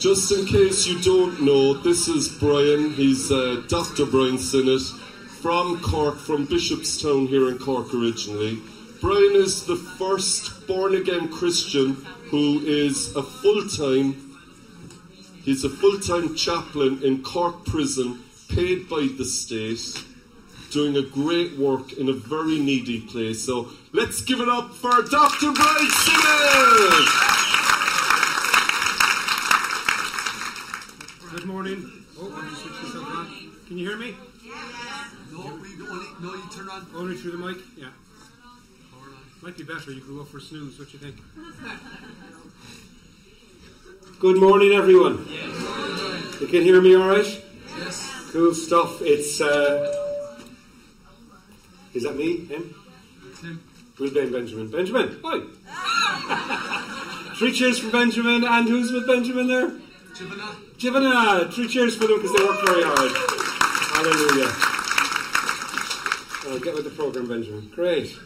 Just in case you don't know, this is Brian. He's Dr. Brian Sinnott from Cork, from Bishopstown here in Cork originally. Brian is the first born-again Christian who is a full-time chaplain in Cork prison, paid by the state, doing a great work in a very needy place. So let's give it up for Dr. Brian Sinnott! Good morning. Oh, I'll just switch this over on. Can you hear me? Yeah. No, you turn on. Only through the mic? Yeah. Might be better. You could go for a snooze. What do you think? Good morning, everyone. Yes. You can hear me all right? Yes. Cool stuff. It's, is that me? Him? Tim. Who's Benjamin? Benjamin, hi. 3 cheers for Benjamin. And who's with Benjamin there? Jivana. 3 cheers for them because they work very hard. Hallelujah. Oh, get with the program, Benjamin. Great.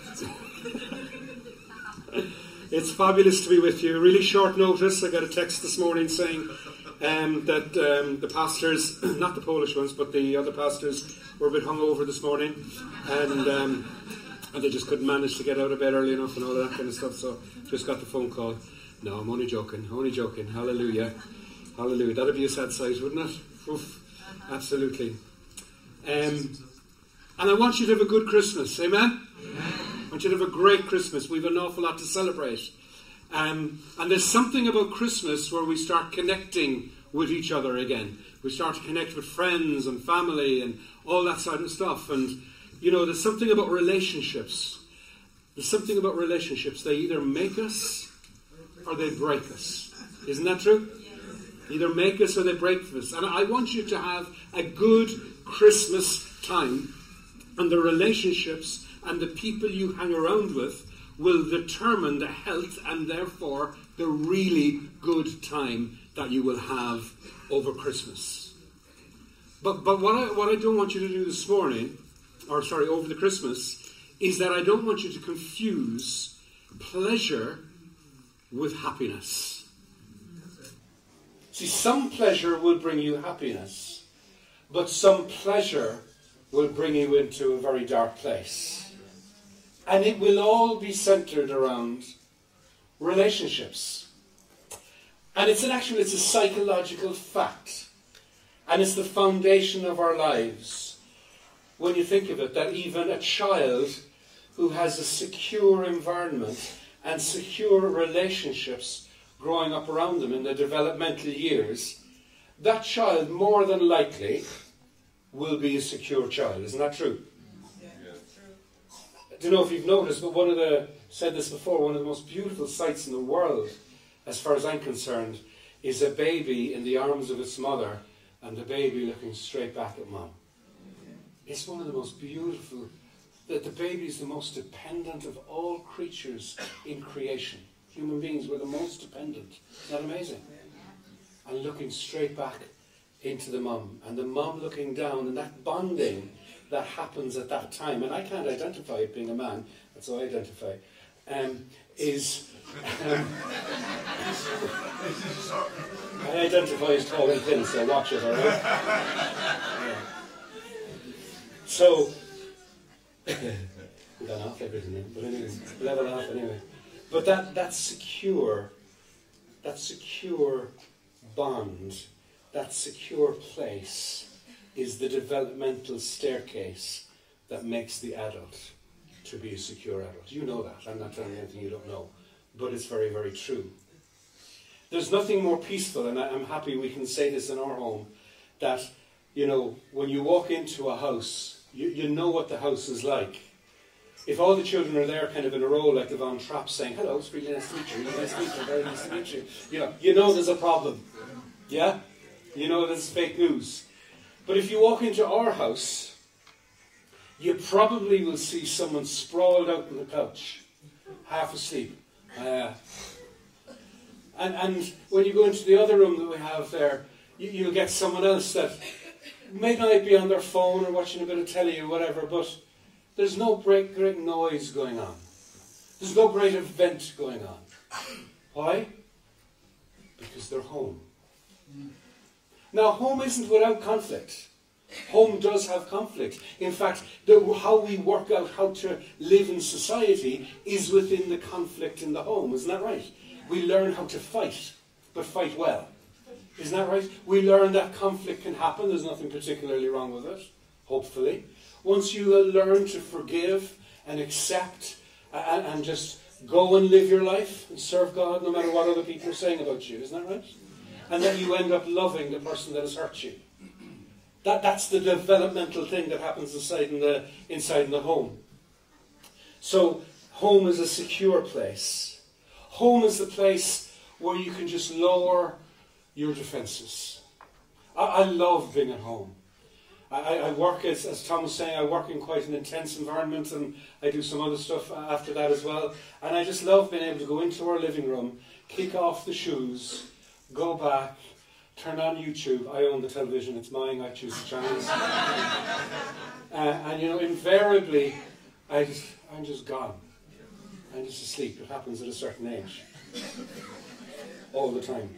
It's fabulous to be with you. Really short notice. I got a text this morning saying that the pastors, not the Polish ones, but the other pastors were a bit hungover this morning, and they just couldn't manage to get out of bed early enough and all that kind of stuff. So just got the phone call. No, I'm only joking. Hallelujah. Hallelujah. That'd be a sad sight, wouldn't it? Oof. Absolutely. And I want you to have a good Christmas. Amen? I want you to have a great Christmas. We've an awful lot to celebrate. And there's something about Christmas where we start connecting with each other again. We start to connect with friends and family and all that sort of stuff. And, you know, there's something about relationships. They either make us or they break us. Isn't that true? Either make us or they break us. And I want you to have a good Christmas time. And the relationships and the people you hang around with will determine the health and therefore the really good time that you will have over Christmas. But what I don't want you to do this morning, over the Christmas, is that I don't want you to confuse pleasure with happiness. See, some pleasure will bring you happiness, but some pleasure will bring you into a very dark place. And it will all be centered around relationships. And it's a psychological fact. And it's the foundation of our lives. When you think of it, that even a child who has a secure environment and secure relationships growing up around them in the developmental years, that child more than likely will be a secure child. Isn't that true? I don't know if you've noticed, but one of the most beautiful sights in the world, as far as I'm concerned, is a baby in the arms of its mother and the baby looking straight back at mom. It's one of the most beautiful, that the baby is the most dependent of all creatures in creation. Human beings were the most dependent. Isn't that amazing? And looking straight back into the mum, and the mum looking down, and that bonding that happens at that time, and I can't identify it being a man, that's how I identify, I identify as tall and thin, so watch it, alright? Yeah. So, we've gone off everything, but anyway, level off anyway. But that secure bond, that secure place, is the developmental staircase that makes the adult to be a secure adult. You know that. I'm not telling you anything you don't know. But it's very, very true. There's nothing more peaceful, and I'm happy we can say this in our home, that, you know, when you walk into a house, you know what the house is like. If all the children are there kind of in a row like the Von Trapp saying, hello, it's really nice to meet you, really nice to meet you, very nice to meet you. You know there's a problem. Yeah? You know there's fake news. But if you walk into our house, you probably will see someone sprawled out on the couch, half asleep. And when you go into the other room that we have there, you'll get someone else that may not be on their phone or watching a bit of telly or whatever, but there's no great noise going on. There's no great event going on. Why? Because they're home. Now, home isn't without conflict. Home does have conflict. In fact, how we work out how to live in society is within the conflict in the home. Isn't that right? We learn how to fight, but fight well. Isn't that right? We learn that conflict can happen. There's nothing particularly wrong with it, hopefully. Once you learn to forgive and accept and just go and live your life and serve God no matter what other people are saying about you. Isn't that right? And then you end up loving the person that has hurt you. That's the developmental thing that happens inside in the home. So, home is a secure place. Home is the place where you can just lower your defences. I love being at home. I work, as Tom was saying, I work in quite an intense environment, and I do some other stuff after that as well. And I just love being able to go into our living room, kick off the shoes, go back, turn on YouTube. I own the television, it's mine, I choose the channels. And invariably, I'm just gone. I'm just asleep. It happens at a certain age. All the time.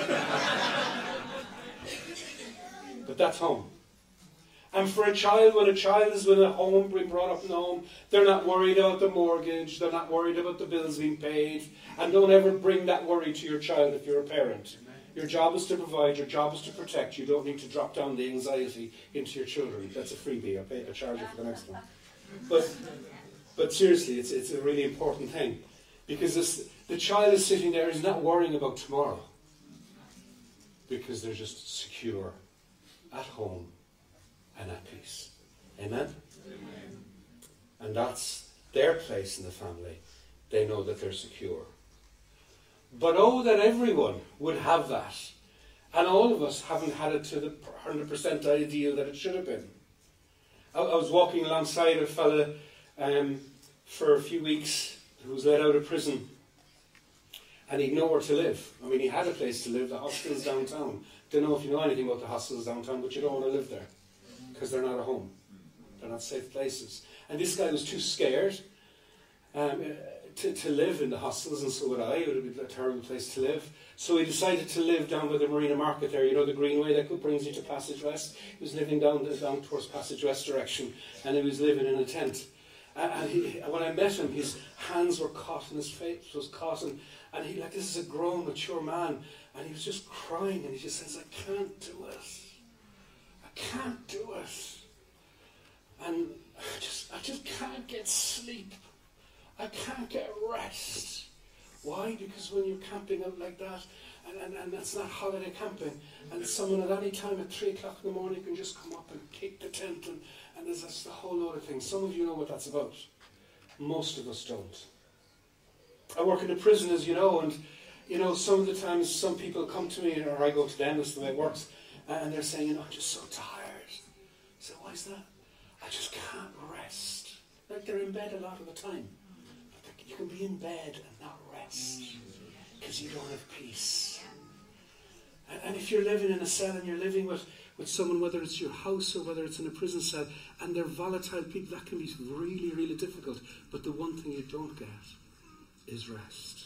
But that's home. And for a child, when a child is in a home, being brought up in a home, they're not worried about the mortgage, they're not worried about the bills being paid, and don't ever bring that worry to your child if you're a parent. Your job is to provide, your job is to protect. You don't need to drop down the anxiety into your children. That's a freebie. I'll charge you for the next one. But seriously, it's a really important thing. Because the child is sitting there, is not worrying about tomorrow. Because they're just secure, at home, and at peace. Amen? Amen? And that's their place in the family. They know that they're secure. But oh, that everyone would have that. And all of us haven't had it to the 100% ideal that it should have been. I was walking alongside a fella for a few weeks who was let out of prison. And he'd nowhere to live. I mean, he had a place to live, the hostels downtown. Don't know if you know anything about the hostels downtown, but you don't want to live there. Because they're not a home. They're not safe places. And this guy was too scared to live in the hostels, and so would I. It would have been a terrible place to live. So he decided to live down by the Marina Market there, the Greenway that brings you to Passage West. He was living down towards Passage West direction, and he was living in a tent. And when I met him, his hands were caught and his face was caught, and he, this is a grown, mature man, and he was just crying, and he just says, I can't do it. I can't do it. And I just can't get sleep. I can't get rest. Why? Because when you're camping out like that, and that's not holiday camping, and someone at any time at 3 o'clock in the morning can just come up and kick the tent, and there's just a whole load of things. Some of you know what that's about. Most of us don't. I work in a prison, as you know, and some of the times some people come to me, or I go to them, that's the way it works, and they're saying, I'm just so tired. I say, why is that? I just can't rest. Like they're in bed a lot of the time. But you can be in bed and not rest because you don't have peace. And if you're living in a cell and you're living with someone, whether it's your house or whether it's in a prison cell, and they're volatile people, that can be really, really difficult. But the one thing you don't get is rest.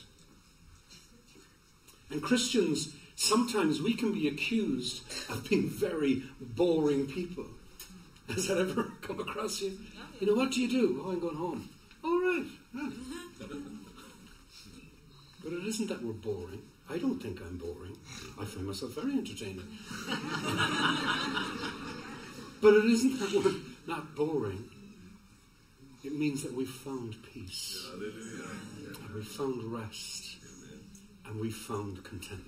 And Christians, sometimes we can be accused of being very boring people. Has that ever come across you? What do you do? Oh, I'm going home. All right. Yeah. But it isn't that we're boring. I don't think I'm boring. I find myself very entertaining. But it isn't that we're not boring. It means that we've found peace. And we've found rest. And we've found contentment.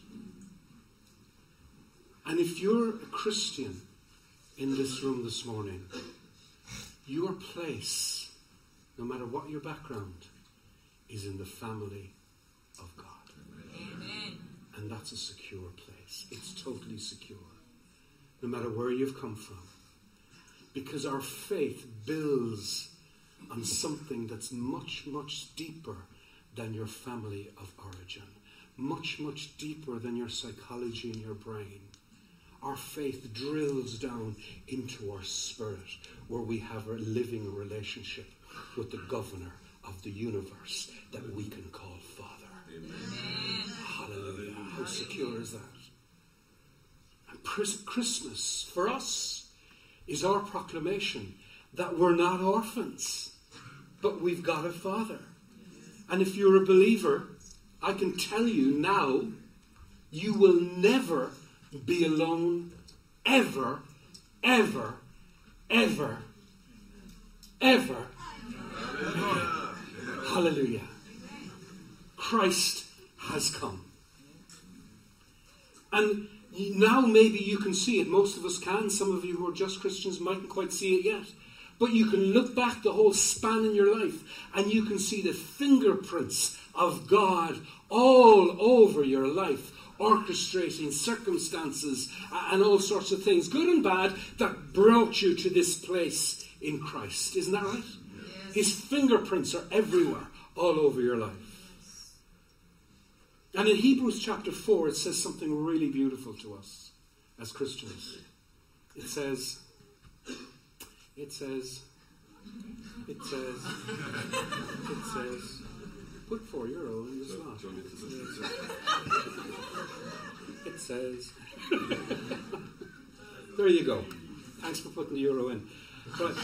And if you're a Christian in this room this morning, your place, no matter what your background, is in the family of God. Amen. And that's a secure place. It's totally secure. No matter where you've come from. Because our faith builds on something that's much, much deeper than your family of origin. Much, much deeper than your psychology and your brain. Our faith drills down into our spirit, where we have a living relationship with the governor of the universe that we can call Father. Amen. Hallelujah. How secure is that? Christmas, for us, is our proclamation that we're not orphans, but we've got a Father. And if you're a believer, I can tell you now, you will never be alone, ever, ever, ever, ever. Hallelujah. Christ has come. And now maybe you can see it. Most of us can. Some of you who are just Christians mightn't quite see it yet. But you can look back the whole span in your life and you can see the fingerprints of God all over your life, orchestrating circumstances and all sorts of things, good and bad, that brought you to this place in Christ. Isn't that right? Yes. His fingerprints are everywhere, all over your life. And in Hebrews chapter 4, it says something really beautiful to us as Christians. It says, put €4 in the slot. It says, there you go. Thanks for putting the euro in. But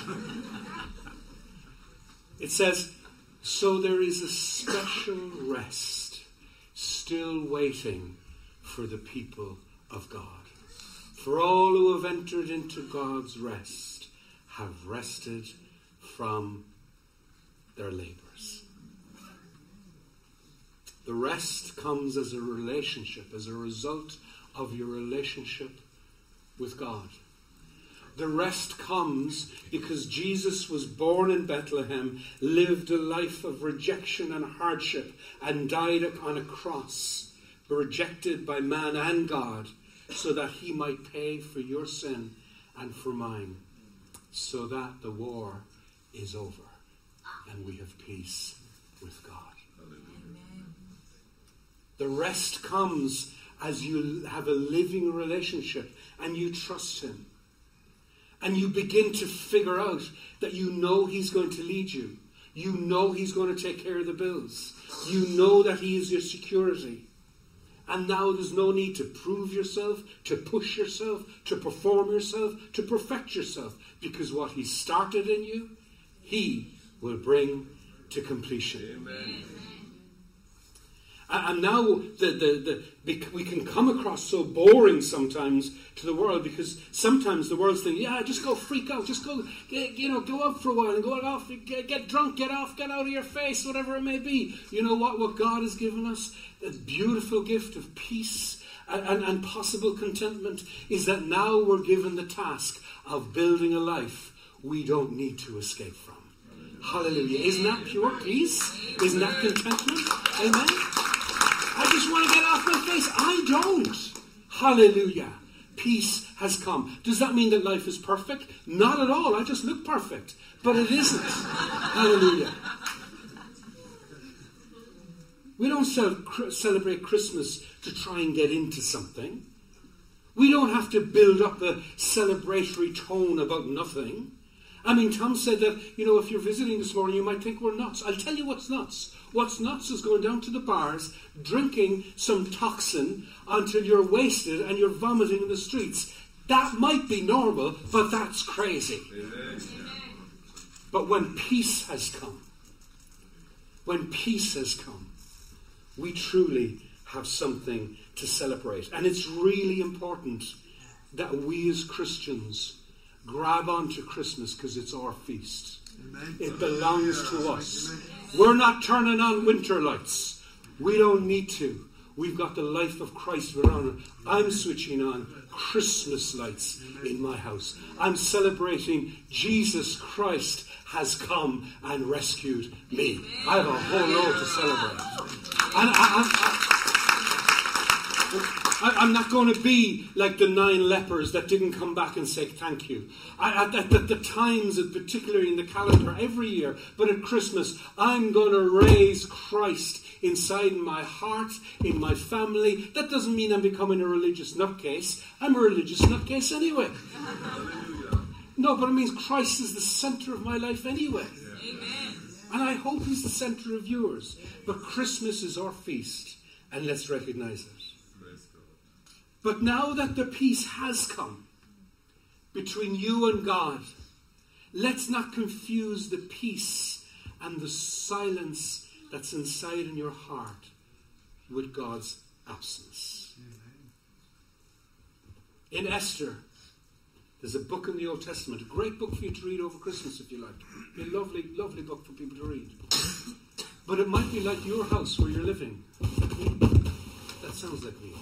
it says, so there is a special rest still waiting for the people of God. For all who have entered into God's rest have rested from their labors. The rest comes as a relationship, as a result of your relationship with God. The rest comes because Jesus was born in Bethlehem, lived a life of rejection and hardship, and died on a cross, rejected by man and God, so that he might pay for your sin and for mine, so that the war is over and we have peace with God. Amen. The rest comes as you have a living relationship and you trust him. And you begin to figure out that you know he's going to lead you. You know he's going to take care of the bills. You know that he is your security. And now there's no need to prove yourself, to push yourself, to perform yourself, to perfect yourself. Because what he started in you, he will bring to completion. Amen. And now we can come across so boring sometimes to the world, because sometimes the world's thinking, yeah, just go freak out, just go, go out for a while and go off, get drunk, get out of your face, whatever it may be. You know what God has given us, the beautiful gift of peace and possible contentment, is that now we're given the task of building a life we don't need to escape from. Hallelujah. Isn't that pure peace? Isn't that contentment? Amen? I just want to get off my face. I don't. Hallelujah. Peace has come. Does that mean that life is perfect? Not at all. I just look perfect. But it isn't. Hallelujah. We don't celebrate Christmas to try and get into something. We don't have to build up a celebratory tone about nothing. I mean, Tom said that, if you're visiting this morning, you might think we're nuts. I'll tell you what's nuts. What's nuts is going down to the bars, drinking some toxin until you're wasted and you're vomiting in the streets. That might be normal, but that's crazy. Amen. But when peace has come, we truly have something to celebrate. And it's really important that we as Christians grab onto Christmas, because it's our feast. Amen. It belongs to us. Amen. We're not turning on winter lights. We don't need to. We've got the life of Christ around it. I'm switching on Christmas lights in my house. I'm celebrating Jesus Christ has come and rescued me. I have a whole load to celebrate. And I'm not going to be like the 9 lepers that didn't come back and say thank you. At the times, and particularly in the calendar, every year, but at Christmas, I'm going to raise Christ inside my heart, in my family. That doesn't mean I'm becoming a religious nutcase. I'm a religious nutcase anyway. No, but it means Christ is the center of my life anyway. Amen. And I hope he's the center of yours. But Christmas is our feast, and let's recognize it. But now that the peace has come between you and God, let's not confuse the peace and the silence that's inside in your heart with God's absence. In Esther, there's a book in the Old Testament, a great book for you to read over Christmas if you like. A lovely, lovely book for people to read. But it might be like your house where you're living. That sounds like me.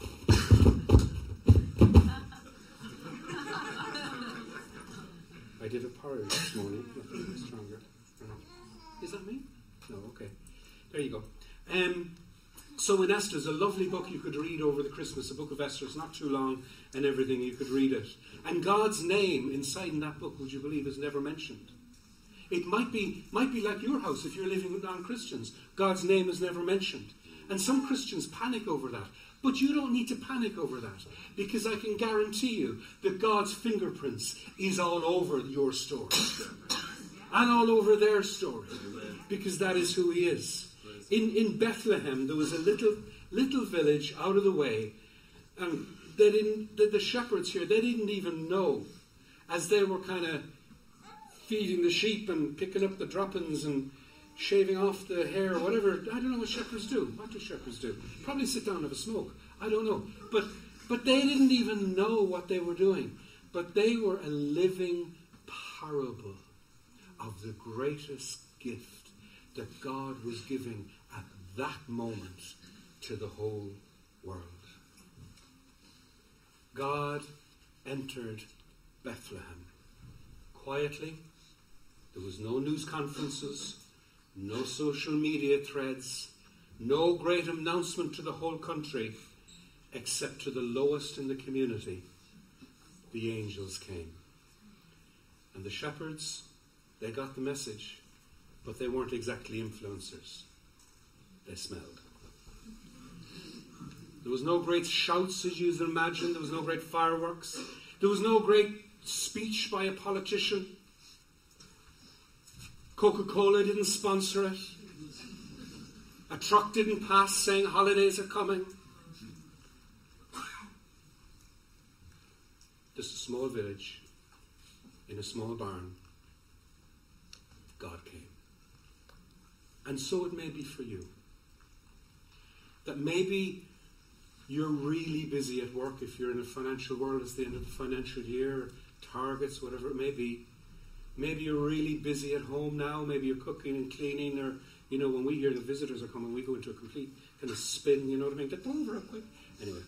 I did a porridge this morning. Nothing stronger. Is that me? No, okay. There you go. So in Esther, there's a lovely book you could read over the Christmas, the book of Esther. It's not too long and everything. You could read it. And God's name inside in that book, would you believe, is never mentioned. It might be like your house if you're living with non-Christians. God's name is never mentioned. And some Christians panic over that. But you don't need to panic over that, because I can guarantee you that God's fingerprints is all over your story and all over their story, because that is who He is. In Bethlehem, there was a little village out of the way, and the shepherds here, they didn't even know, as they were kind of feeding the sheep and picking up the droppings and shaving off the hair or whatever. I don't know what shepherds do. What do shepherds do? Probably sit down and have a smoke. I don't know. But they didn't even know what they were doing. But they were a living parable of the greatest gift that God was giving at that moment to the whole world. God entered Bethlehem quietly. There was no news conferences, no social media threads, no great announcement to the whole country, except to the lowest in the community. The angels came. And the shepherds, they got the message, but they weren't exactly influencers. They smelled. There was no great shouts, as you'd imagine. There was no great fireworks. There was no great speech by a politician. Coca-Cola didn't sponsor it. A truck didn't pass saying holidays are coming. Just a small village in a small barn. God came. And so it may be for you. That maybe you're really busy at work if you're in the financial world. It's the end of the financial year, targets, whatever it may be. Maybe you're really busy at home now. Maybe you're cooking and cleaning, or, when we hear the visitors are coming, we go into a complete kind of spin, you know what I mean? Get over it quick. Anyway,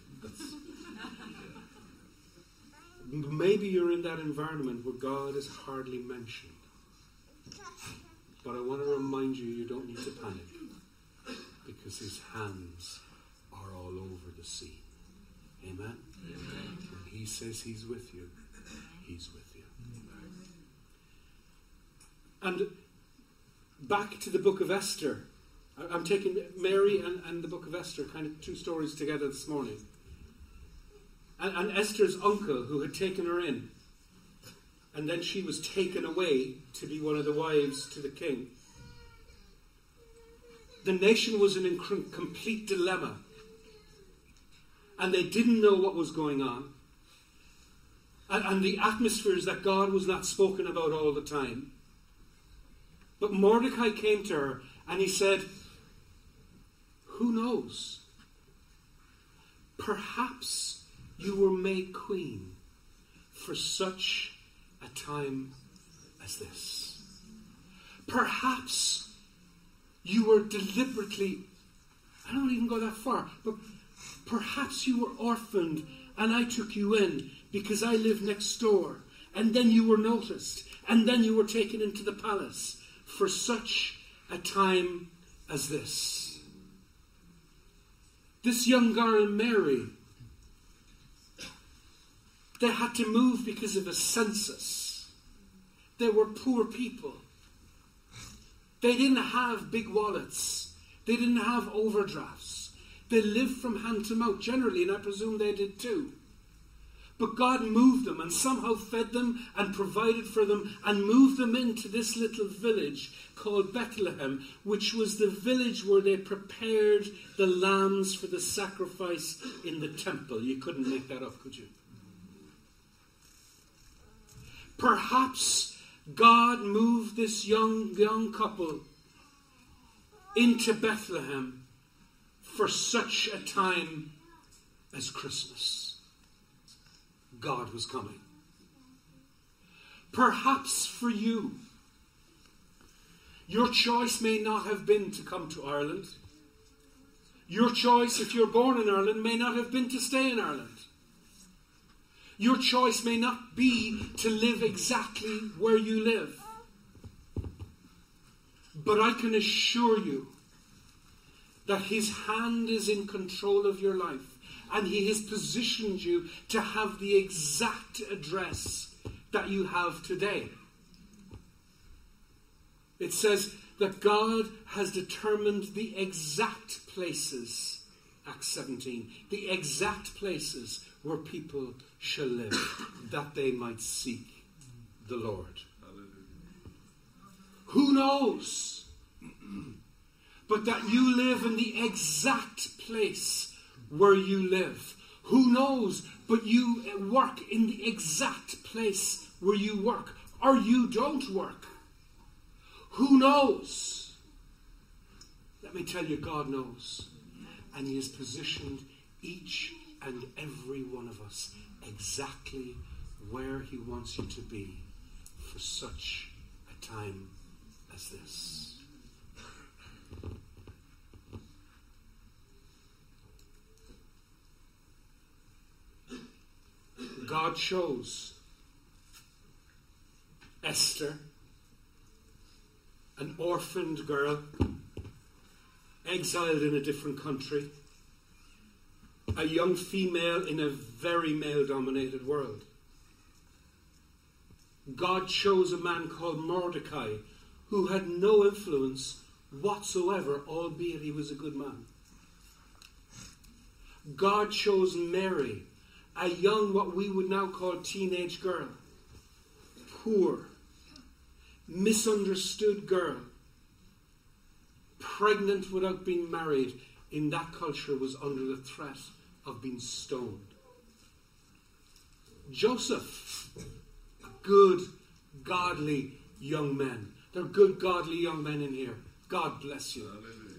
maybe you're in that environment where God is hardly mentioned. But I want to remind you, you don't need to panic, because His hands are all over the sea. Amen? Amen. When He says He's with you, He's with you. And back to the book of Esther. I'm taking Mary and the book of Esther, kind of two stories together this morning. And Esther's uncle, who had taken her in, and then she was taken away to be one of the wives to the king. The nation was in a complete dilemma. And they didn't know what was going on. And the atmosphere is that God was not spoken about all the time. But Mordecai came to her and he said, who knows? Perhaps you were made queen for such a time as this. Perhaps you were deliberately, I don't even go that far, but perhaps you were orphaned and I took you in because I live next door. And then you were noticed. And then you were taken into the palace for such a time as this. This young girl, Mary, they had to move because of a census. They were poor people. They didn't have big wallets. They didn't have overdrafts. They lived from hand to mouth generally, and I presume they did too. But God moved them and somehow fed them and provided for them and moved them into this little village called Bethlehem, which was the village where they prepared the lambs for the sacrifice in the temple. You couldn't make that up, could you? Perhaps God moved this young couple into Bethlehem for such a time as Christmas. God was coming. Perhaps for you, your choice may not have been to come to Ireland. Your choice, if you're born in Ireland, may not have been to stay in Ireland. Your choice may not be to live exactly where you live. But I can assure you that His hand is in control of your life. And He has positioned you to have the exact address that you have today. It says that God has determined the exact places, Acts 17, the exact places where people shall live, that they might seek the Lord. Who knows? But that you live in the exact place where you live. Who knows? But you work in the exact place where you work. Or you don't work. Who knows? Let me tell you, God knows. And He has positioned each and every one of us exactly where He wants you to be for such a time as this. God chose Esther, an orphaned girl, exiled in a different country, a young female in a very male-dominated world. God chose a man called Mordecai, who had no influence whatsoever, albeit he was a good man. God chose Mary, a young, what we would now call teenage girl, poor, misunderstood girl, pregnant without being married, in that culture was under the threat of being stoned. Joseph, a good, godly young man. There are good, godly young men in here. God bless you.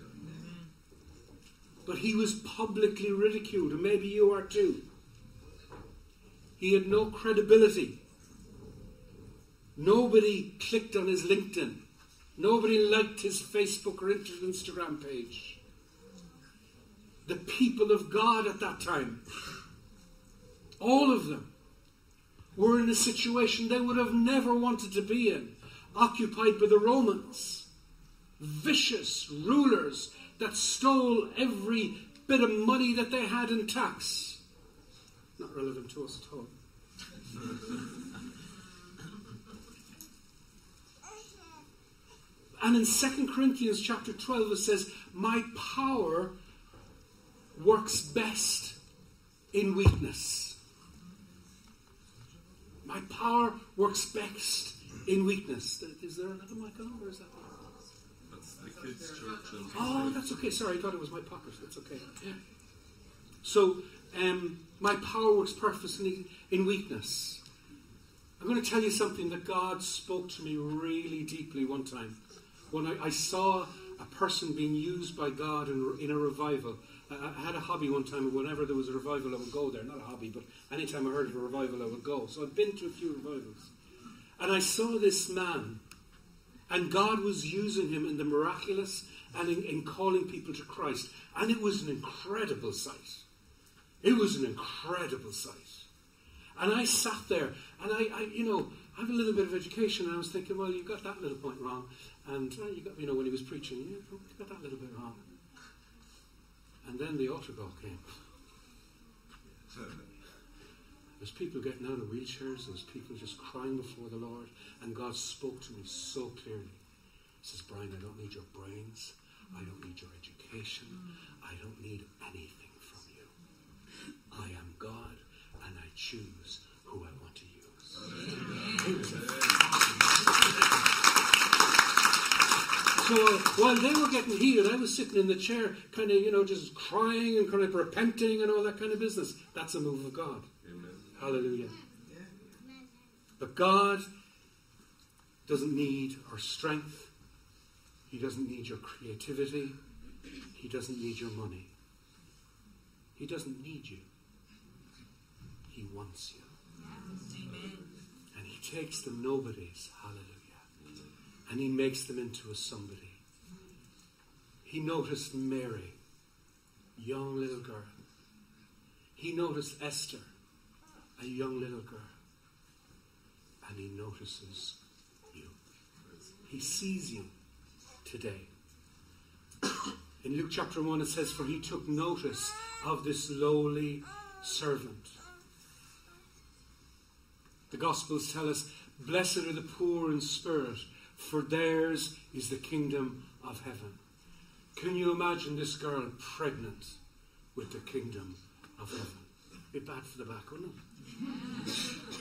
But he was publicly ridiculed, and maybe you are too. He had no credibility. Nobody clicked on his LinkedIn. Nobody liked his Facebook or Instagram page. The people of God at that time, all of them, were in a situation they would have never wanted to be in, occupied by the Romans, vicious rulers that stole every bit of money that they had in tax. Not relevant to us at all. And in 2 Corinthians chapter 12 it says, my power works best in weakness. My power works best in weakness. Is there another mic on, or is that one? That's the kids' church. Oh, that's okay. Sorry, I thought it was my pocket. That's okay. Yeah. So, my power works perfectly in weakness. I'm going to tell you something that God spoke to me really deeply one time. When I saw a person being used by God in a revival. I had a hobby one time, and whenever there was a revival I would go there. Not a hobby, but anytime I heard of a revival I would go. So I'd been to a few revivals. And I saw this man, and God was using him in the miraculous and in calling people to Christ. And it was an incredible sight. It was an incredible sight. And I sat there, and I have a little bit of education, and I was thinking, well, you got that little point wrong. And you got, when he was preaching, you got that little bit wrong. And then the altar call came. There's people getting out of wheelchairs, there's people just crying before the Lord, and God spoke to me so clearly. He says, Brian, I don't need your brains, I don't need your education, I don't need anything from you. I am God, and I choose who I want to use. So while they were getting healed, I was sitting in the chair, kind of, just crying and kind of repenting and all that kind of business. That's a move of God. Amen. Hallelujah. But God doesn't need our strength. He doesn't need your creativity. He doesn't need your money. He doesn't need you. He wants you. Amen. And he takes the nobodies, hallelujah, and he makes them into a somebody. He noticed Mary, young little girl. He noticed Esther, a young little girl. And he notices you. He sees you today. In Luke chapter 1 it says, for he took notice of this lowly servant. The Gospels tell us, blessed are the poor in spirit, for theirs is the kingdom of heaven. Can you imagine this girl pregnant with the kingdom of heaven? It'd be bad for the back, wouldn't it?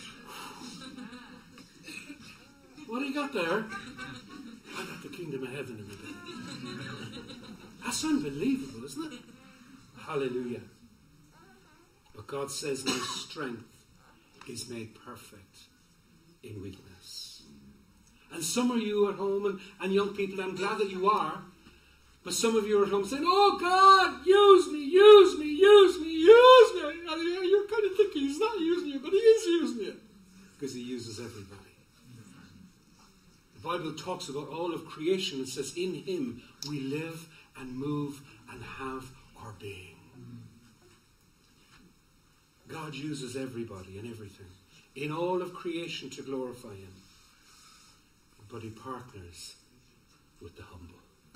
What do you got there? I got the kingdom of heaven in the belly. That's unbelievable, isn't it? Hallelujah. But God says, my strength is made perfect in weakness. And some of you at home, and young people, I'm glad that you are, but some of you are at home saying, oh God, use me, use me, use me, use me. And you're kind of thinking he's not using you, but he is using you. Because he uses everybody. The Bible talks about all of creation and says, in him we live and move and have our being. God uses everybody and everything in all of creation to glorify him. But he partners with the humble.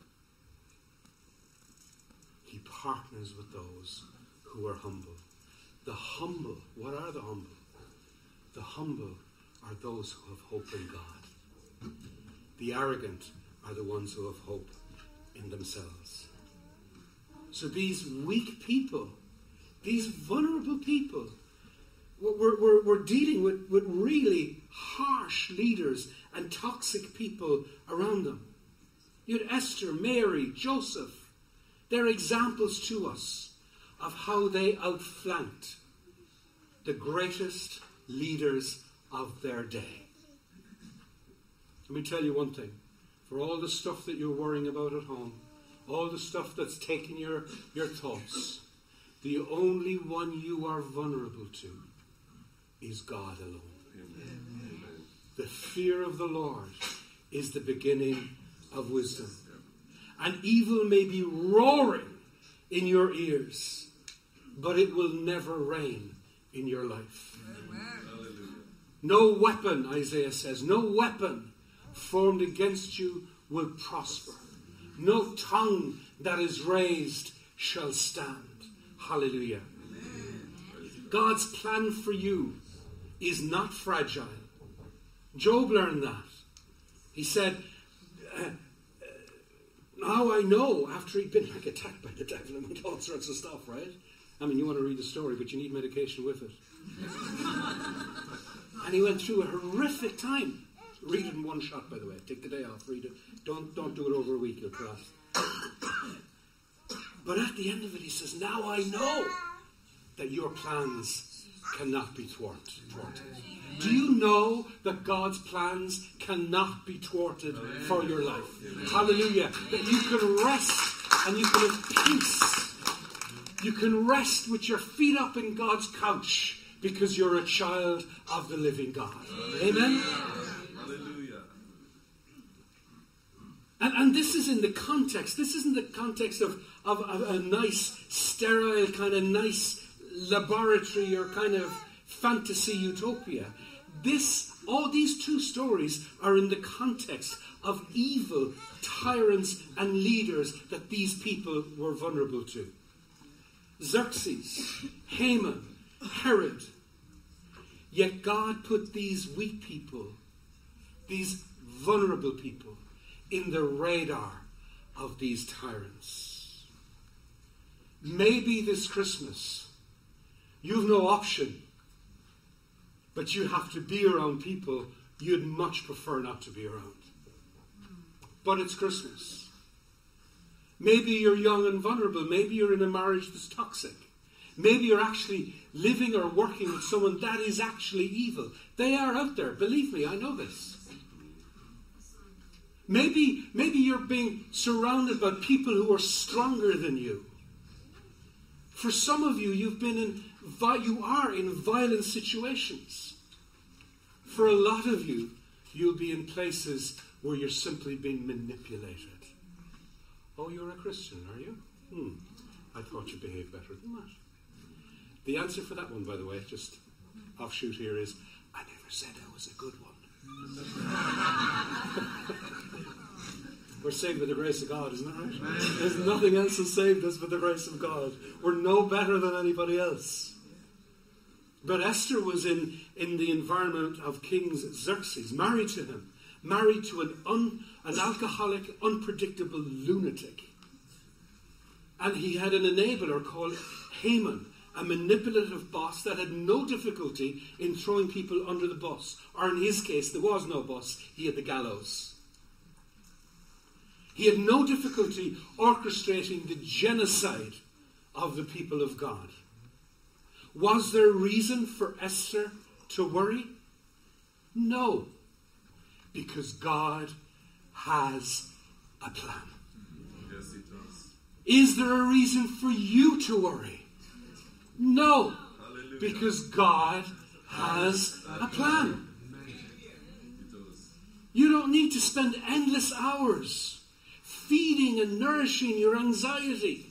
He partners with those who are humble. The humble, what are the humble? The humble are those who have hope in God. The arrogant are the ones who have hope in themselves. So these weak people, these vulnerable people, we're dealing with really harsh leaders and toxic people around them. You had Esther, Mary, Joseph. They're examples to us of how they outflanked the greatest leaders of their day. Let me tell you one thing. For all the stuff that you're worrying about at home, all the stuff that's taking your thoughts, the only one you are vulnerable to is God alone. Amen. The fear of the Lord is the beginning of wisdom. And evil may be roaring in your ears, but it will never reign in your life. Amen. No weapon, Isaiah says, no weapon formed against you will prosper. No tongue that is raised shall stand. Hallelujah. Amen. God's plan for you is not fragile. Job learned that. He said, now I know, after he'd been attacked by the devil and all sorts of stuff, right? I mean, you want to read the story, but you need medication with it. And he went through a horrific time. Read it in one shot, by the way. Take the day off, read it. Don't do it over a week, you'll collapse. But at the end of it, he says, now I know that your plans cannot be thwarted. Do you know that God's plans cannot be thwarted for your life? Hallelujah. That you can rest and you can have peace. You can rest with your feet up in God's couch because you're a child of the living God. Amen? Hallelujah. And this is in the context. This isn't the context of a nice, sterile, kind of nice laboratory or kind of fantasy utopia. All these two stories are in the context of evil tyrants and leaders that these people were vulnerable to. Xerxes, Haman, Herod. Yet God put these weak people, these vulnerable people, in the radar of these tyrants. Maybe this Christmas, you've no option but you have to be around people you'd much prefer not to be around. But it's Christmas. Maybe you're young and vulnerable. Maybe you're in a marriage that's toxic. Maybe you're actually living or working with someone that is actually evil. They are out there. Believe me, I know this. Maybe you're being surrounded by people who are stronger than you. For some of you, you are in violent situations. For a lot of you, you'll be in places where you're simply being manipulated. Oh, you're a Christian, are you? I thought you behaved better than that. The answer for that one, by the way, just offshoot here, is I never said I was a good one. We're saved by the grace of God, isn't that right? There's nothing else that saved us but the grace of God. We're no better than anybody else. But Esther was in the environment of King Xerxes, married to him, married to an alcoholic, unpredictable lunatic. And he had an enabler called Haman, a manipulative boss that had no difficulty in throwing people under the bus. Or in his case, there was no bus, he had the gallows. He had no difficulty orchestrating the genocide of the people of God. Was there reason for Esther to worry? No. Because God has a plan. Yes, he does. Is there a reason for you to worry? No. Hallelujah. Because God has a plan. He does. You don't need to spend endless hours feeding and nourishing your anxiety.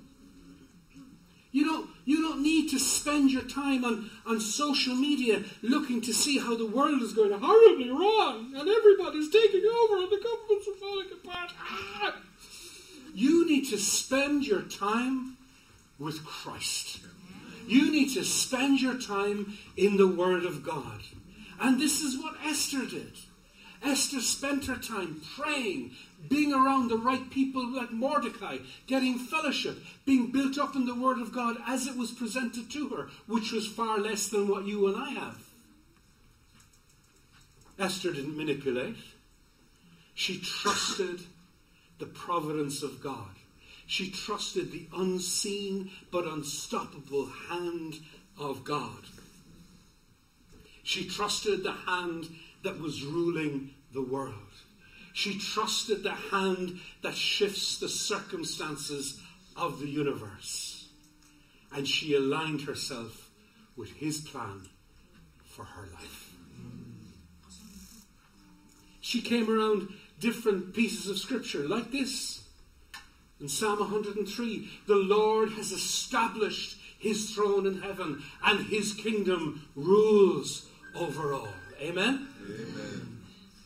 You don't need to spend your time on social media looking to see how the world is going horribly wrong and everybody's taking over and the governments are falling apart. You need to spend your time with Christ. You need to spend your time in the Word of God. And this is what Esther did. Esther spent her time praying, being around the right people like Mordecai, getting fellowship, being built up in the Word of God as it was presented to her, which was far less than what you and I have. Esther didn't manipulate. She trusted the providence of God. She trusted the unseen but unstoppable hand of God. She trusted the hand that was ruling the world. She trusted the hand that shifts the circumstances of the universe. And she aligned herself with his plan for her life. She came around different pieces of scripture like this. In Psalm 103, the Lord has established his throne in heaven and his kingdom rules over all. Amen? Amen.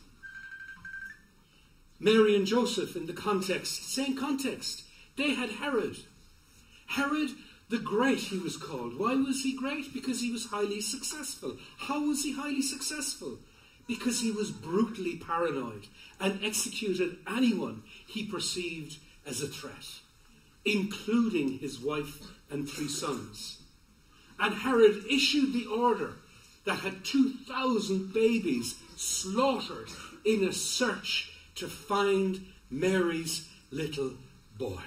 Mary and Joseph in the context, same context. They had Herod. Herod the Great, he was called. Why was he great? Because he was highly successful. How was he highly successful? Because he was brutally paranoid and executed anyone he perceived as a threat, including his wife and 3 sons. And Herod issued the order that had 2,000 babies slaughtered in a search to find Mary's little boy.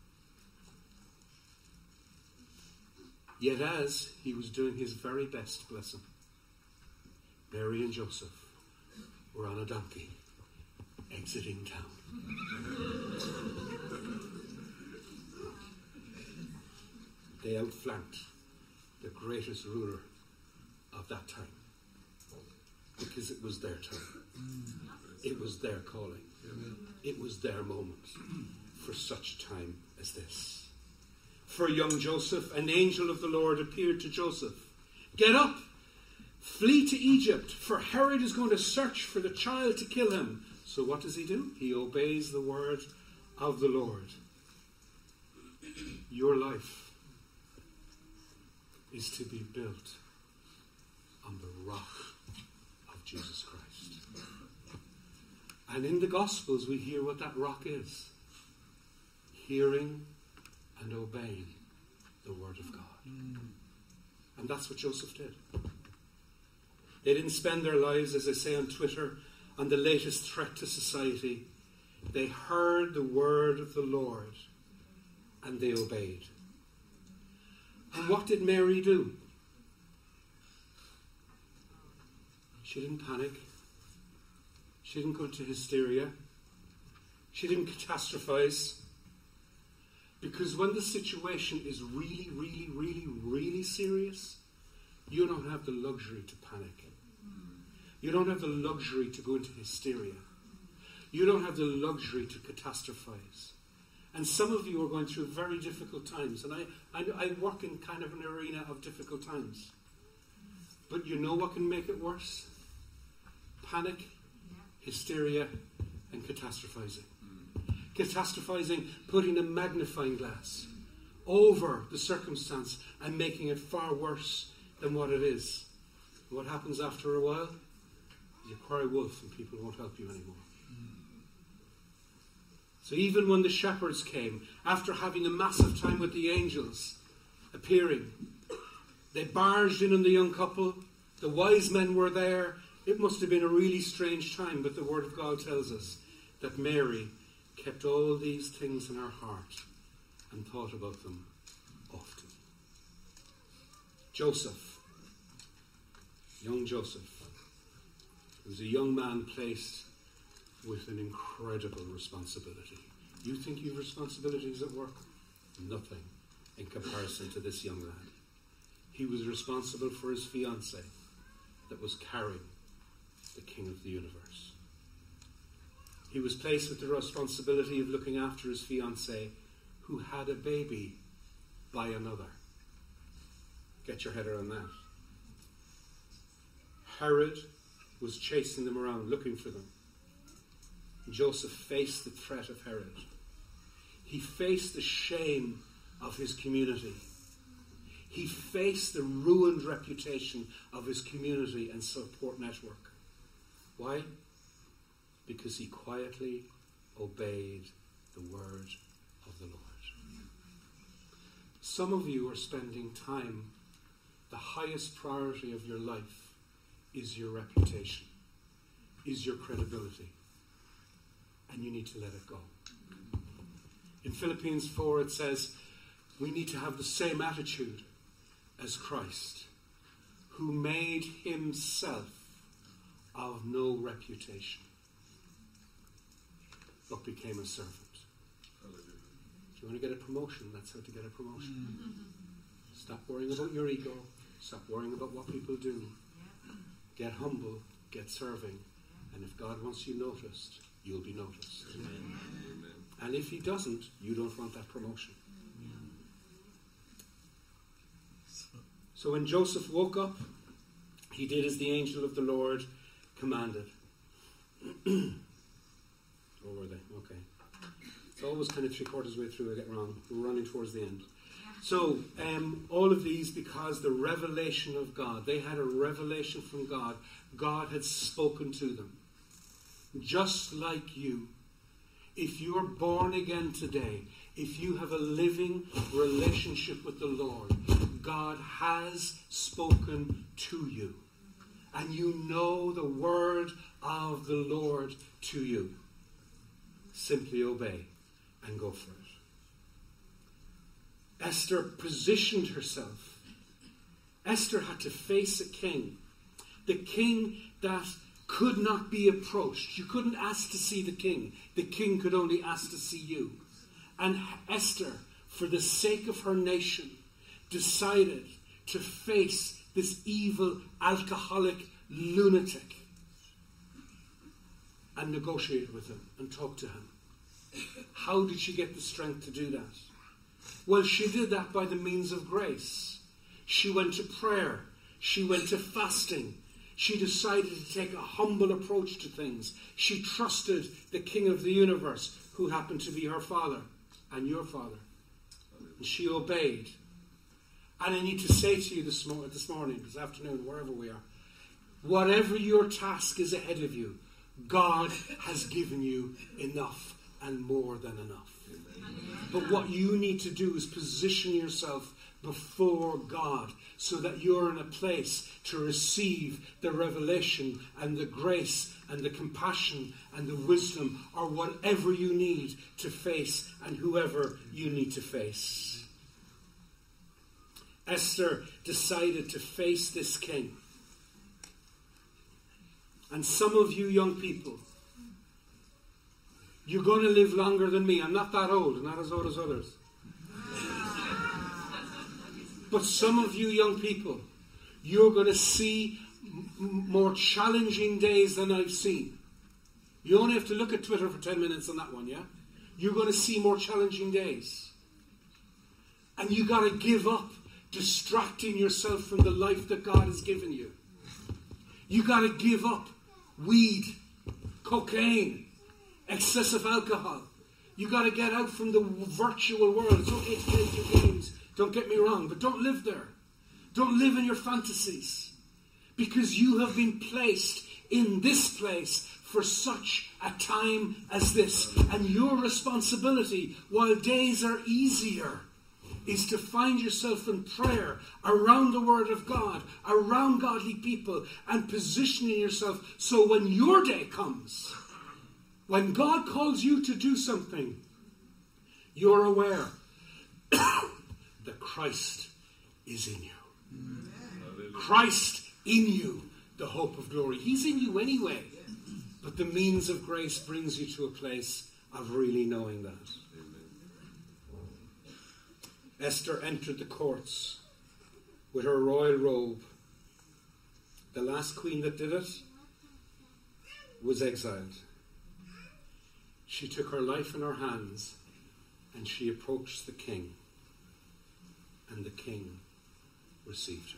Yet as he was doing his very best, bless him, Mary and Joseph were on a donkey exiting town. They outflanked the greatest ruler of that time because it was their time. It was their calling. It was their moment for such a time as this. For young Joseph, an angel of the Lord appeared to Joseph. Get up, flee to Egypt, for Herod is going to search for the child to kill him. So what does he do? He obeys the word of the Lord. Your life is to be built on the rock of Jesus Christ. And in the Gospels we hear what that rock is. Hearing and obeying the word of God. And that's what Joseph did. They didn't spend their lives, as I say on Twitter, on the latest threat to society. They heard the word of the Lord and they obeyed. And what did Mary do? She didn't panic. She didn't go into hysteria. She didn't catastrophize. Because when the situation is really, really, really, really serious, you don't have the luxury to panic. You don't have the luxury to go into hysteria. You don't have the luxury to catastrophize. And some of you are going through very difficult times. And I work in kind of an arena of difficult times. But you know what can make it worse? Panic, hysteria, and catastrophizing. Catastrophizing, putting a magnifying glass over the circumstance and making it far worse than what it is. What happens after a while? You cry wolf and people won't help you anymore. So even when the shepherds came, after having a massive time with the angels appearing, they barged in on the young couple. The wise men were there. It must have been a really strange time, but the Word of God tells us that Mary kept all these things in her heart and thought about them often. Joseph, young Joseph, was a young man placed with an incredible responsibility. You think you have responsibilities at work? Nothing in comparison to this young lad. He was responsible for his fiancée that was carrying the King of the universe. He was placed with the responsibility of looking after his fiancée who had a baby by another. Get your head around that. Herod was chasing them around, looking for them. Joseph faced the threat of Herod. He faced the shame of his community. He faced the ruined reputation of his community and support network. Why? Because he quietly obeyed the word of the Lord. Some of you are spending time, the highest priority of your life is your reputation, is your credibility. And you need to let it go. In Philippians 4 it says, we need to have the same attitude as Christ, who made himself of no reputation, but became a servant. If you want to get a promotion, that's how to get a promotion. Stop worrying about your ego. Stop worrying about what people do. Get humble, get serving, and if God wants you noticed, you'll be noticed. Amen. And if he doesn't, you don't want that promotion. So when Joseph woke up, he did as the angel of the Lord commanded. Oh, were they? Okay. It's always kind of 3/4 way through I get wrong. We're running towards the end. So, all of these because the revelation of God. They had a revelation from God. God had spoken to them. Just like you. If you are born again today, if you have a living relationship with the Lord, God has spoken to you. And you know the word of the Lord to you. Simply obey and go for it. Esther positioned herself. Esther had to face a king. The king that could not be approached. You couldn't ask to see the king. The king could only ask to see you. And Esther, for the sake of her nation, decided to face this evil, alcoholic lunatic and negotiate with him and talk to him. How did she get the strength to do that? Well, she did that by the means of grace. She went to prayer. She went to fasting. She decided to take a humble approach to things. She trusted the King of the universe, who happened to be her father and your father. And she obeyed. And I need to say to you this morning, this afternoon, wherever we are, whatever your task is ahead of you, God has given you enough and more than enough. But what you need to do is position yourself before God so that you're in a place to receive the revelation and the grace and the compassion and the wisdom or whatever you need to face and whoever you need to face. Esther decided to face this king. And some of you young people, you're going to live longer than me. I'm not that old, and not as old as others. But some of you young people, you're going to see more challenging days than I've seen. You only have to look at Twitter for 10 minutes on that one, yeah? You're going to see more challenging days. And you got to give up distracting yourself from the life that God has given you. You got to give up weed, cocaine, excessive alcohol. You got to get out from the virtual world. It's okay to play your games, don't get me wrong, but don't live there. Don't live in your fantasies. Because you have been placed in this place for such a time as this. And your responsibility, while days are easier, is to find yourself in prayer around the Word of God, around godly people, and positioning yourself so when your day comes, when God calls you to do something, you're aware that Christ is in you. Christ in you, the hope of glory. He's in you anyway. But the means of grace brings you to a place of really knowing that. Esther entered the courts with her royal robe. The last queen that did it was exiled. She took her life in her hands and she approached the king. And the king received her.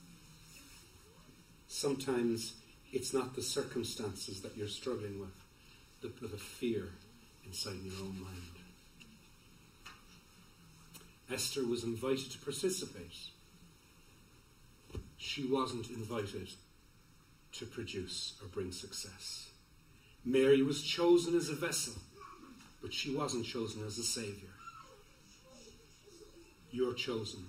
Sometimes it's not the circumstances that you're struggling with, but the fear inside your own mind. Esther was invited to participate. She wasn't invited to produce or bring success. Mary was chosen as a vessel, but she wasn't chosen as a saviour. You're chosen.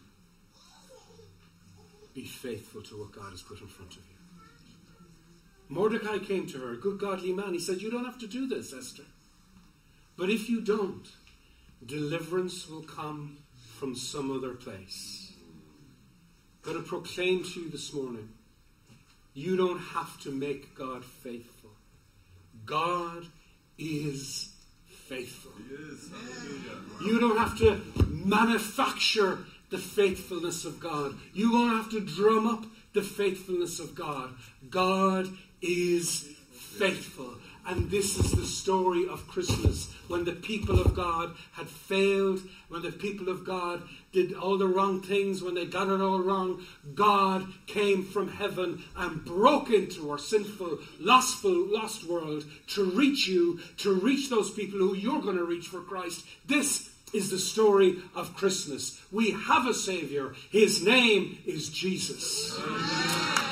Be faithful to what God has put in front of you. Mordecai came to her, a good godly man. He said, you don't have to do this, Esther. But if you don't, deliverance will come from some other place. I'm going to proclaim to you this morning, you don't have to make God faithful. God is faithful. You don't have to manufacture the faithfulness of God. You won't have to drum up the faithfulness of God. God is faithful. And this is the story of Christmas. When the people of God had failed, when the people of God did all the wrong things, when they got it all wrong, God came from heaven and broke into our sinful, lost world to reach you, to reach those people who you're going to reach for Christ. This is the story of Christmas. We have a Savior. His name is Jesus. Amen.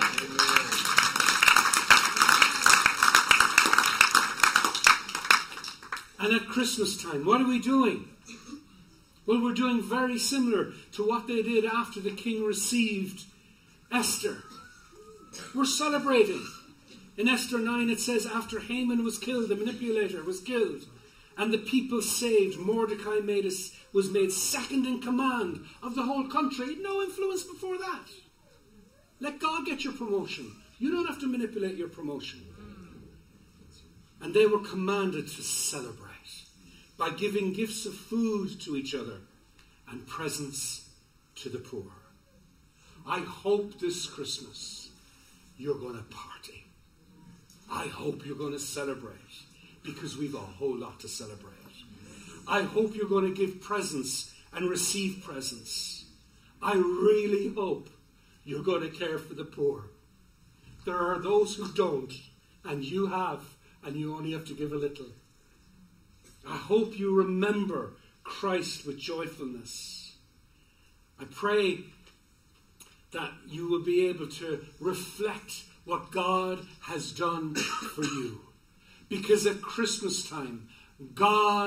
And at Christmas time, what are we doing? Well, we're doing very similar to what they did after the king received Esther. We're celebrating. In Esther 9 it says, after Haman was killed, the manipulator was killed, and the people saved, Mordecai was made second in command of the whole country. No influence before that. Let God get your promotion. You don't have to manipulate your promotion. And they were commanded to celebrate by giving gifts of food to each other and presents to the poor. I hope this Christmas you're going to party. I hope you're going to celebrate, because we've a whole lot to celebrate. I hope you're going to give presents and receive presents. I really hope you're going to care for the poor. There are those who don't, and you have, and you only have to give a little. I hope you remember Christ with joyfulness. I pray that you will be able to reflect what God has done for you. Because at Christmas time, God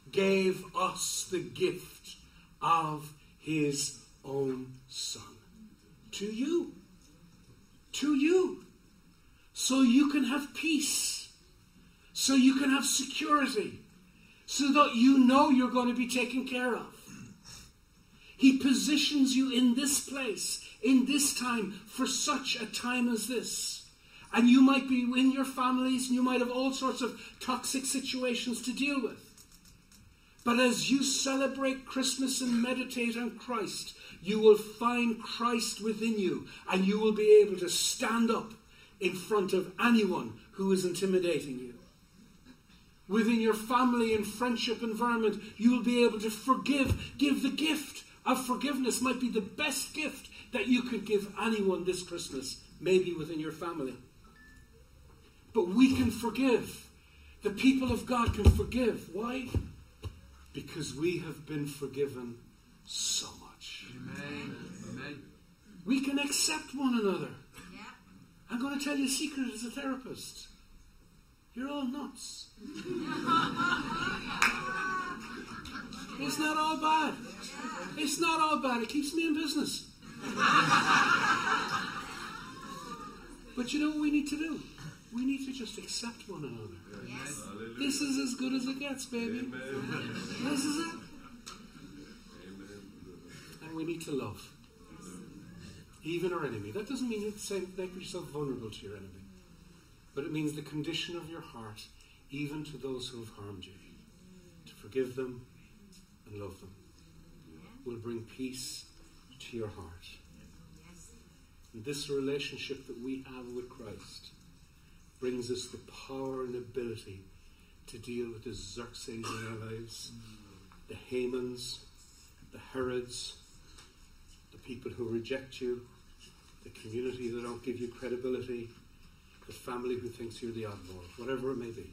gave us the gift of his own Son. To you. To you. So you can have peace. So you can have security. So that you know you're going to be taken care of. He positions you in this place, in this time, for such a time as this. And you might be in your families, and you might have all sorts of toxic situations to deal with. But as you celebrate Christmas and meditate on Christ, you will find Christ within you, and you will be able to stand up in front of anyone who is intimidating you. Within your family and friendship environment, you will be able to forgive. Give the gift of forgiveness. Might be the best gift that you could give anyone this Christmas, maybe within your family. But we can forgive. The people of God can forgive. Why? Because we have been forgiven so much. Amen. Amen. We can accept one another. I'm going to tell you a secret as a therapist. You're all nuts. It's not all bad. It's not all bad. It keeps me in business. But you know what we need to do? We need to just accept one another. Yes. This is as good as it gets, baby. Amen. This is it. Amen. And we need to love. Even our enemy. That doesn't mean you make yourself vulnerable to your enemy. But it means the condition of your heart, even to those who have harmed you, to forgive them and love them, will bring peace to your heart. And this relationship that we have with Christ brings us the power and ability to deal with the Xerxes in our lives, the Hamans, the Herods, the people who reject you, the community that don't give you credibility, the family who thinks you're the oddball, whatever it may be.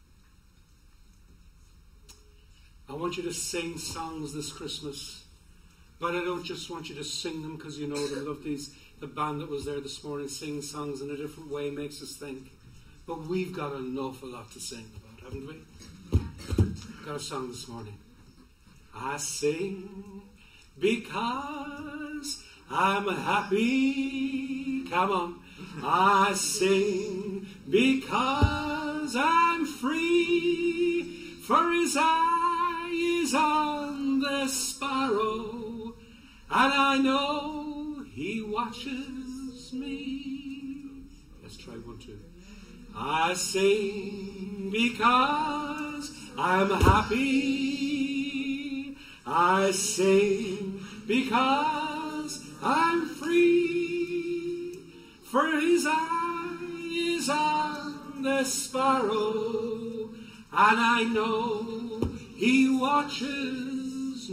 I want you to sing songs this Christmas, but I don't just want you to sing them because you know them. I love the band that was there this morning singing songs in a different way makes us think. But we've got an awful lot to sing about, haven't we? Got a song this morning. I sing because I'm happy. Come on. I sing because I'm free, for his eye is on the sparrow, and I know he watches me. Let's try 1, 2. I sing because I'm happy. I sing because I'm free, for his eye is on the sparrow, and I know he watches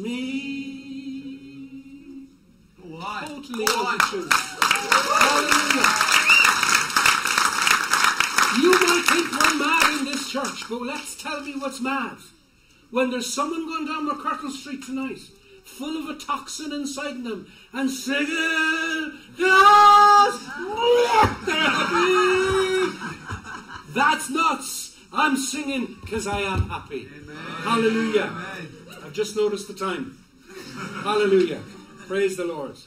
me. Go on. Totally Go on. watches. Hallelujah. You might think we're mad in this church, but let's tell me what's mad. When there's someone going down McCurtain Street tonight, full of a toxin inside them, and singing, "Yes, they're happy." That's nuts. I'm singing because I am happy. Amen. Hallelujah. Amen. I've just noticed the time. Hallelujah. Praise the Lord.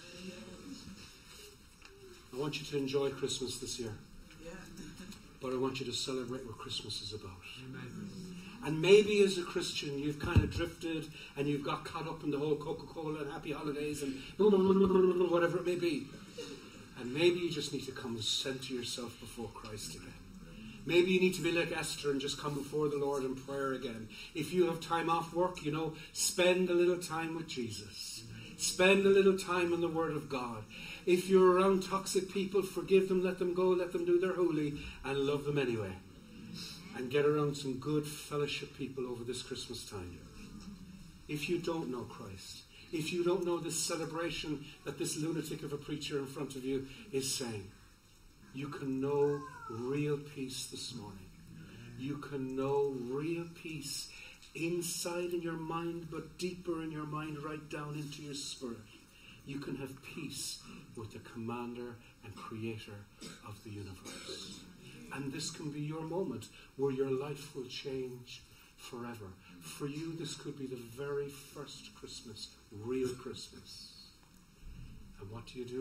I want you to enjoy Christmas this year. But I want you to celebrate what Christmas is about. Amen. And maybe as a Christian, you've kind of drifted and you've got caught up in the whole Coca-Cola and Happy Holidays and whatever it may be. And maybe you just need to come and center yourself before Christ again. Maybe you need to be like Esther and just come before the Lord in prayer again. If you have time off work, spend a little time with Jesus. Spend a little time in the Word of God. If you're around toxic people, forgive them, let them go, let them do their holy, and love them anyway. And get around some good fellowship people over this Christmas time. If you don't know Christ, if you don't know this celebration that this lunatic of a preacher in front of you is saying, you can know real peace this morning. You can know real peace inside in your mind, but deeper in your mind, right down into your spirit. You can have peace with the commander and creator of the universe. And this can be your moment where your life will change forever. For you, this could be the very first Christmas, real Christmas. And what do?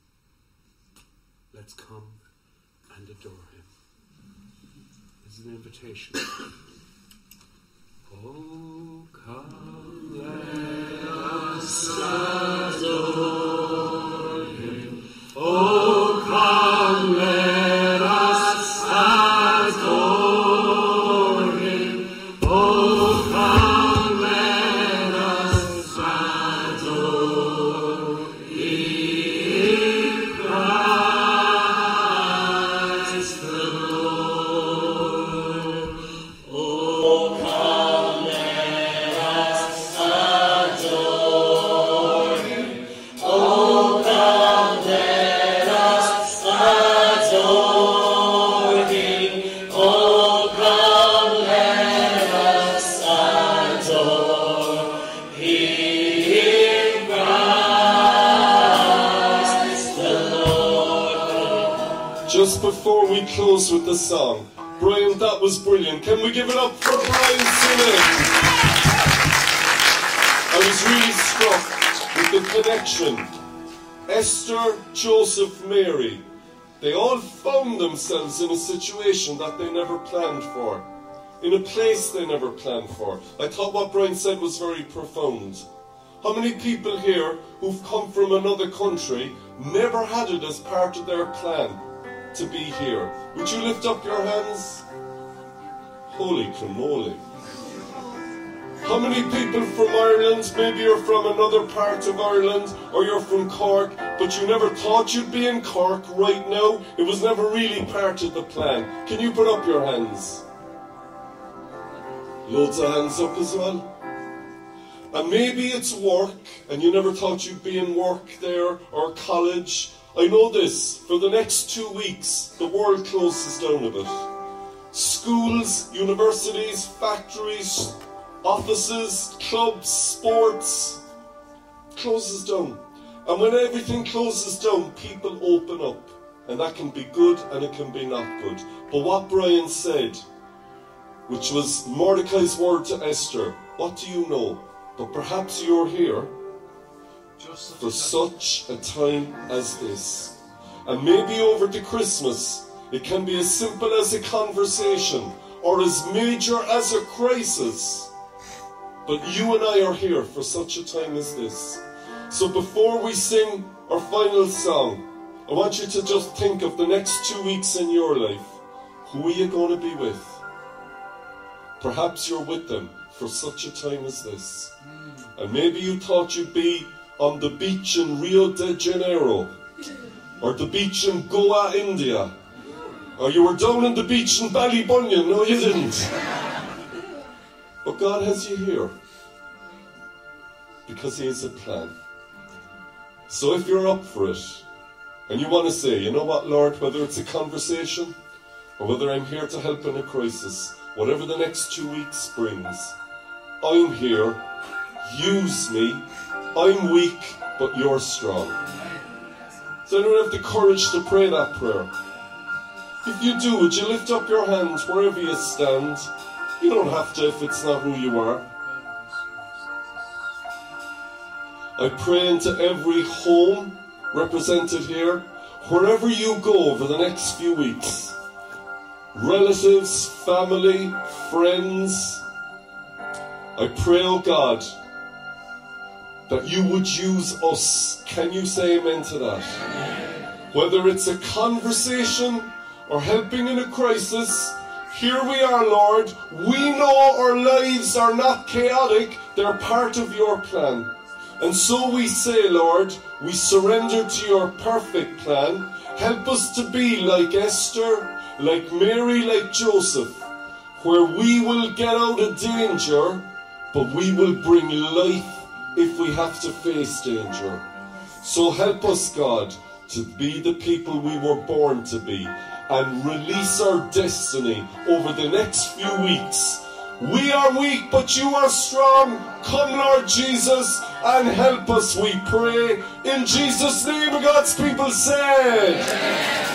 Let's come and adore him. This is an invitation. Oh, come, let us adore him. Oh, come, let us adore him. Oh, come, let us adore him, Christ the Lord. Oh, come, let us adore him. Oh, come, let us adore him. Oh, come, let us adore him, Christ the Lord. Just before we close with the song, Brian, that was brilliant. Can we give it up for Brian singing? I was really struck with the connection. Esther, Joseph, Mary, they all found themselves in a situation that they never planned for, in a place they never planned for. I thought what Brian said was very profound. How many people here who've come from another country never had it as part of their plan to be here? Would you lift up your hands? Holy cannoli. How many people from Ireland, maybe you're from another part of Ireland, or you're from Cork, but you never thought you'd be in Cork right now? It was never really part of the plan. Can you put up your hands? Loads of hands up as well. And maybe it's work, and you never thought you'd be in work there, or college. I know this, for the next 2 weeks, the world closes down a bit. Schools, universities, factories, offices, clubs, sports, closes down. And when everything closes down, people open up. And that can be good and it can be not good. But what Brian said, which was Mordecai's word to Esther, what do you know? But perhaps you're here for such a time as this. And maybe over the Christmas, it can be as simple as a conversation or as major as a crisis. But you and I are here for such a time as this. So before we sing our final song, I want you to just think of the next 2 weeks in your life. Who are you going to be with? Perhaps you're with them for such a time as this. And maybe you thought you'd be on the beach in Rio de Janeiro, or the beach in Goa, India, or you were down on the beach in Ballybunion. No, you didn't. But God has you here because He has a plan. So if you're up for it and you want to say, you know what, Lord, whether it's a conversation or whether I'm here to help in a crisis, whatever the next 2 weeks brings, I'm here, use me, I'm weak, but you're strong. Does anyone have the courage to pray that prayer? If you do, would you lift up your hands wherever you stand? You don't have to if it's not who you are. I pray into every home represented here, wherever you go over the next few weeks. Relatives, family, friends. I pray, oh God, that you would use us. Can you say amen to that? Whether it's a conversation or helping in a crisis, here we are, Lord. We know our lives are not chaotic. They're part of your plan. And so we say, Lord, we surrender to your perfect plan. Help us to be like Esther, like Mary, like Joseph, where we will get out of danger, but we will bring life if we have to face danger. So help us, God, to be the people we were born to be and release our destiny over the next few weeks. We are weak, but you are strong. Come, Lord Jesus, and help us, we pray. In Jesus' name, God's people said.